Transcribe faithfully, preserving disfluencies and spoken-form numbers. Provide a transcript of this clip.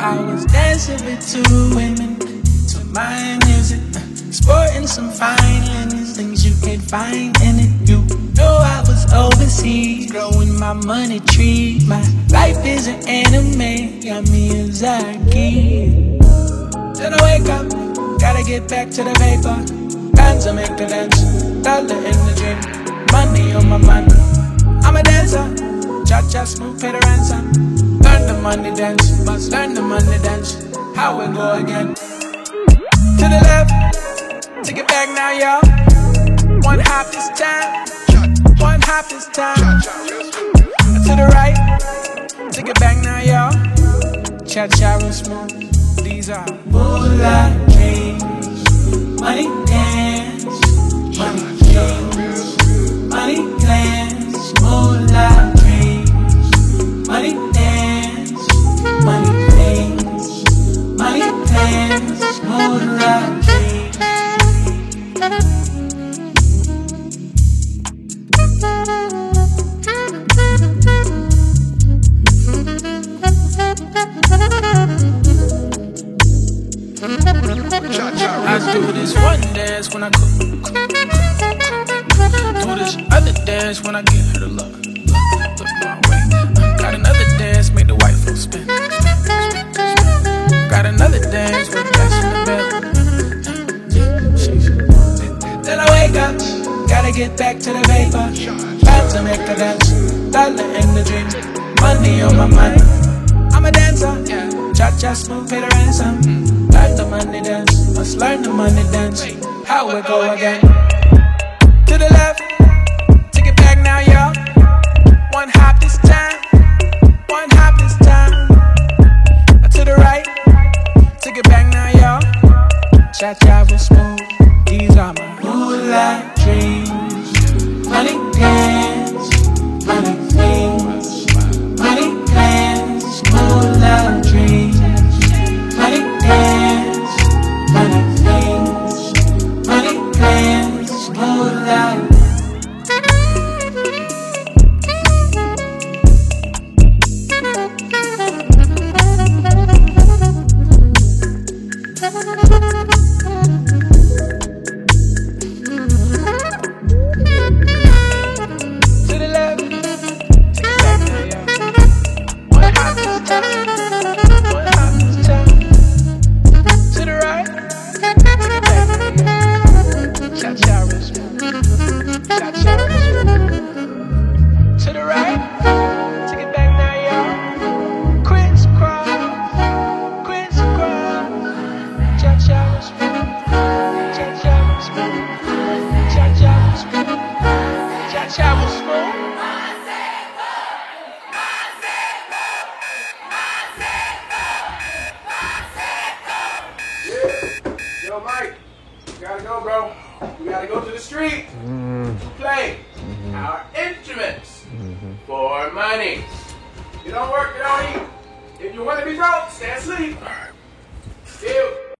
I was dancing with two women to my music, sporting some fine linens, things you can't find in it. You know I was overseas, growing my money tree. My life is an anime, got Miyazaki. Then I wake up, gotta get back to the vapor. Time to make the dance, dollar in the dream, money on my mind. I'm a dancer, cha-cha smooth, pay the ransom. Learn the money dance, must learn the money dance. How we go again? To the left, take it back now, y'all. One hop this time, one hop this time. To the right, take it back now, y'all. Cha-cha real smooth, these are moonlight dreams. Money dance, money dreams, money dance, moonlight dreams. Money dance, money dance, money dance, moonlight dreams. I do this one dance when I cook, do this other dance when I get her to look, look, look my way. Got another dance, make the white folks spin. Got another dance with the best in the bed. Then I wake up, gotta get back to the vapor. Time to make a dance, dollar in the dream, money on my mind. I'm a dancer, cha-cha smooth, pay the ransom. Learn the money dance, must learn the money dance. How we go again? To the left, take it back now, y'all. One hop this time, one hop this time. To the right, take it back now, y'all. Cha-cha real smooth, these are my moonlight dreams. Money dance, money things, money dance, moonlight dreams. Money dance, money things, money dance, moonlight. To the left, take it back now, y'all. One hop this time, one hop this time. To the right, take it back now, y'all. Cha-cha real smooth, cha-cha real smooth. To the right, take it back now, y'all. Crisscross, crisscross. Cha-cha real smooth, cha-cha real smooth, cha-cha real smooth, cha-cha real smooth. Yo, Mike, we gotta go, bro. We gotta go to the street Mm. to play Mm-hmm. our instruments Mm-hmm. for money. You don't work, you don't eat. If you want to be broke, stay asleep. All right. Deal.